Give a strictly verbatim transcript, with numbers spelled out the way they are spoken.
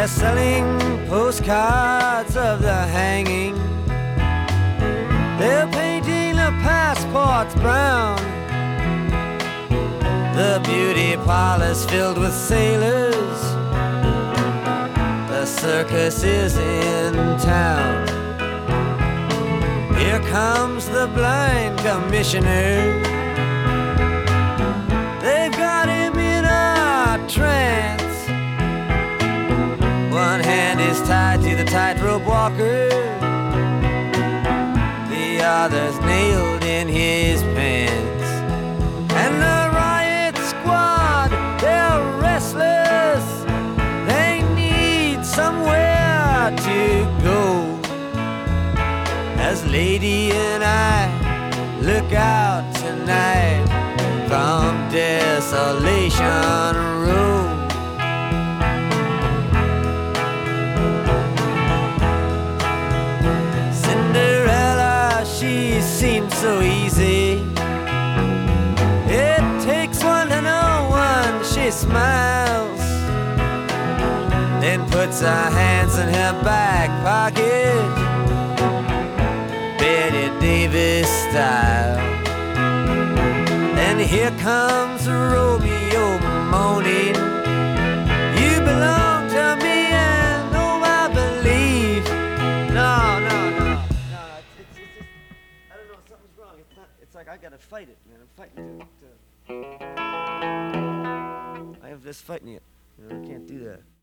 They're selling postcards of the hanging. They're painting the passports brown. The beauty parlor's filled with sailors. The circus is in town. Here comes the blind commissioner. They've got him in a trance. One hand is tied to the tightrope walker, the other's nailed in his pants. And the riot squad, they're restless. They need somewhere to go. As Lady and I look out tonight from Desolation Road. Cinderella, she seems so easy. It takes one to know one. She smiles, then puts her hands in her back pocket, Betty Davis style. And here comes Romeo moaning, you belong to me and oh I believe. No, no, no, no, it's, it's, it's just, I don't know, something's wrong. It's not, it's like I gotta fight it, man. I'm fighting to, to I have this fighting it. You know, I can't do that.